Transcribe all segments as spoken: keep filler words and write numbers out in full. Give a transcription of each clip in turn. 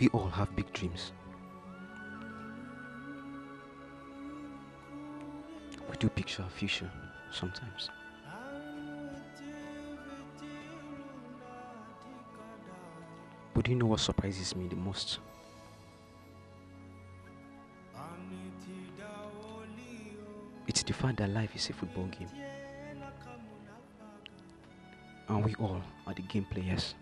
We all have big dreams. We do picture our future sometimes. But do you know what surprises me the most? It's the fact that life is a football game. And we all are the game players.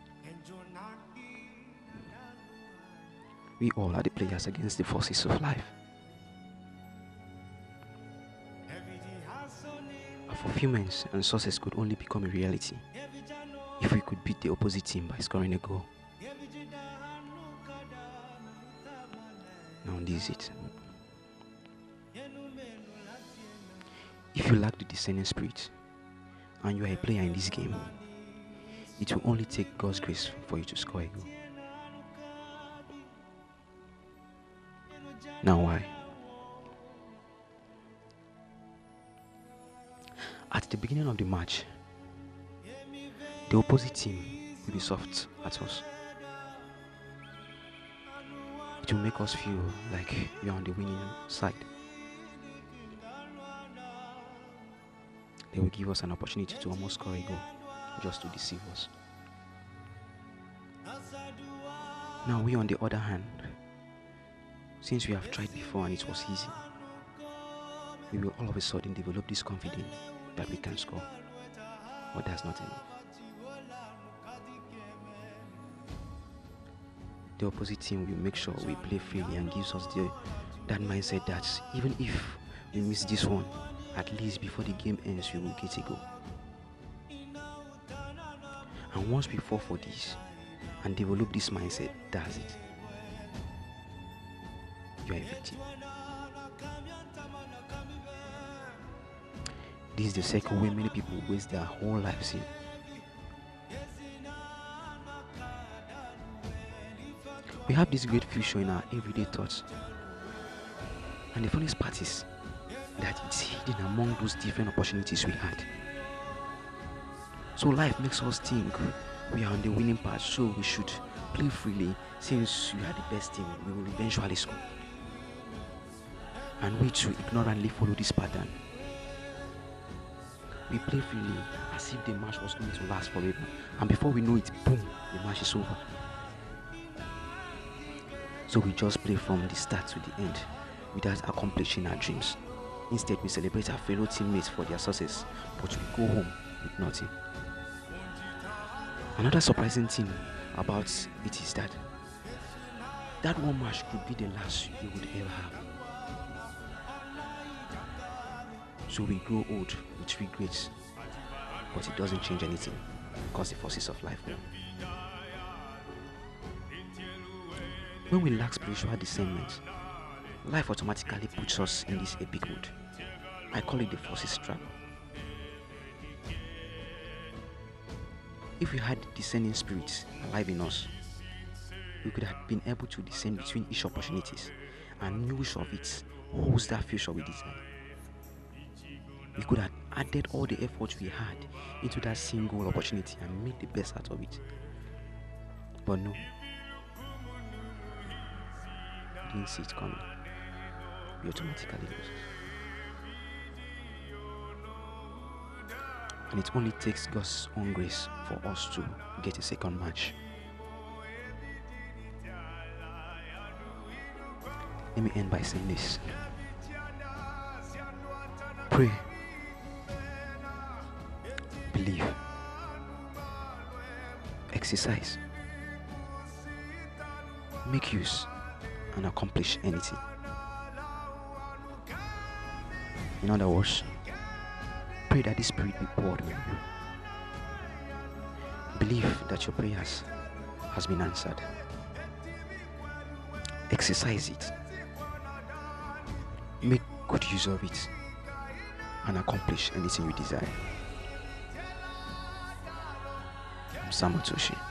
We all are the players against the forces of life. Our fulfillments and success could only become a reality if we could beat the opposite team by scoring a goal. Now this is it. If you lack the discerning spirit and you are a player in this game, it will only take God's grace for you to score a goal. Now why? At the beginning of the match, the opposite team will be soft at us. It will make us feel like we are on the winning side. They will give us an opportunity to almost score a goal just to deceive us. Now we, on the other hand, since we have tried before and it was easy, we will all of a sudden develop this confidence that we can score. But that's not enough. The opposite team will make sure we play freely and gives us the, that mindset that even if we miss this one, at least before the game ends, we will get a goal. And once we fall for this and develop this mindset, that's it. You are a victim. This is the second way many people waste their whole lives in. We have this great future in our everyday thoughts. And the funniest part is that it's hidden among those different opportunities we had. So life makes us think we are on the winning part, so we should play freely. Since we are the best team, we will eventually score. And we too ignorantly follow this pattern. We play freely as if the match was going to last forever. And before we know it, boom, the match is over. So we just play from the start to the end without accomplishing our dreams. Instead, we celebrate our fellow teammates for their success, but we go home with nothing. Another surprising thing about it is that that one match could be the last you would ever have. So we grow old with regrets, but it doesn't change anything because the forces of life won. When we lack spiritual discernment, life automatically puts us in this epic mood. I call it the forces trap. If we had the discerning spirits alive in us, we could have been able to discern between each opportunities and knew which of it holds that future we desire. We could have added all the effort we had into that single opportunity and made the best out of it. But no, we didn't see it coming. We automatically lose. And it only takes God's own grace for us to get a second match. Let me end by saying this. Pray. Believe. Exercise. Make use and accomplish anything. In other words, pray that the Spirit be poured on you. Believe that your prayers has been answered. Exercise it. Make good use of it and accomplish anything you desire. I'm Sam Otoshi.